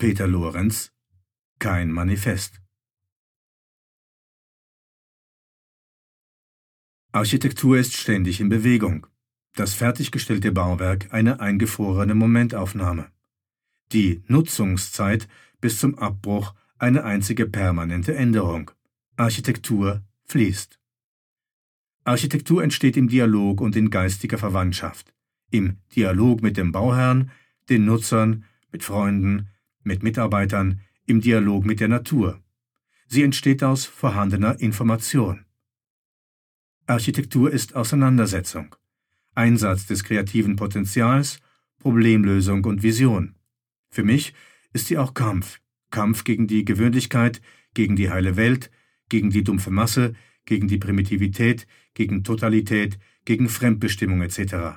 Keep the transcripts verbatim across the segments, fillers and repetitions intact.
Peter Lorenz, kein Manifest. Architektur ist ständig in Bewegung. Das fertiggestellte Bauwerk eine eingefrorene Momentaufnahme. Die Nutzungszeit bis zum Abbruch eine einzige permanente Änderung. Architektur fließt. Architektur entsteht im Dialog und in geistiger Verwandtschaft. Im Dialog mit dem Bauherrn, den Nutzern, mit Freunden, mit Mitarbeitern, im Dialog mit der Natur. Sie entsteht aus vorhandener Information. Architektur ist Auseinandersetzung, Einsatz des kreativen Potenzials, Problemlösung und Vision. Für mich ist sie auch Kampf, Kampf gegen die Gewöhnlichkeit, gegen die heile Welt, gegen die dumpfe Masse, gegen die Primitivität, gegen Totalität, gegen Fremdbestimmung et cetera.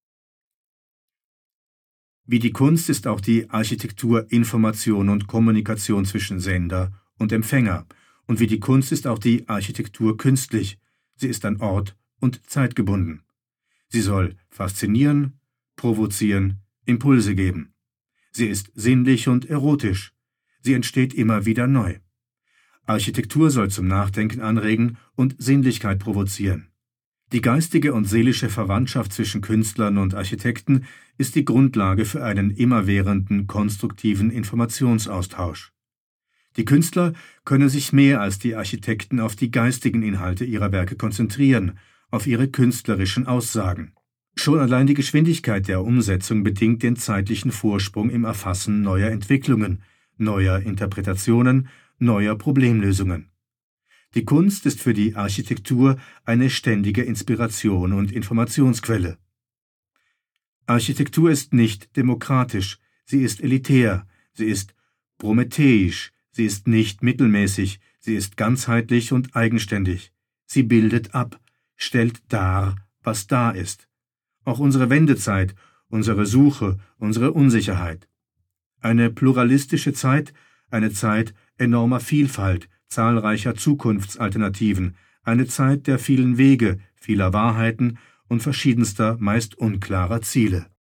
Wie die Kunst ist auch die Architektur Information und Kommunikation zwischen Sender und Empfänger, und wie die Kunst ist auch die Architektur künstlich. Sie ist an Ort und Zeit gebunden. Sie soll faszinieren, provozieren, Impulse geben. Sie ist sinnlich und erotisch. Sie entsteht immer wieder neu. Architektur soll zum Nachdenken anregen und Sinnlichkeit provozieren. Die geistige und seelische Verwandtschaft zwischen Künstlern und Architekten ist die Grundlage für einen immerwährenden, konstruktiven Informationsaustausch. Die Künstler können sich mehr als die Architekten auf die geistigen Inhalte ihrer Werke konzentrieren, auf ihre künstlerischen Aussagen. Schon allein die Geschwindigkeit der Umsetzung bedingt den zeitlichen Vorsprung im Erfassen neuer Entwicklungen, neuer Interpretationen, neuer Problemlösungen. Die Kunst ist für die Architektur eine ständige Inspiration und Informationsquelle. Architektur ist nicht demokratisch, sie ist elitär, sie ist prometheisch, sie ist nicht mittelmäßig, sie ist ganzheitlich und eigenständig. Sie bildet ab, stellt dar, was da ist. Auch unsere Wendezeit, unsere Suche, unsere Unsicherheit. Eine pluralistische Zeit, eine Zeit enormer Vielfalt, zahlreicher Zukunftsalternativen, eine Zeit der vielen Wege, vieler Wahrheiten und verschiedenster, meist unklarer Ziele.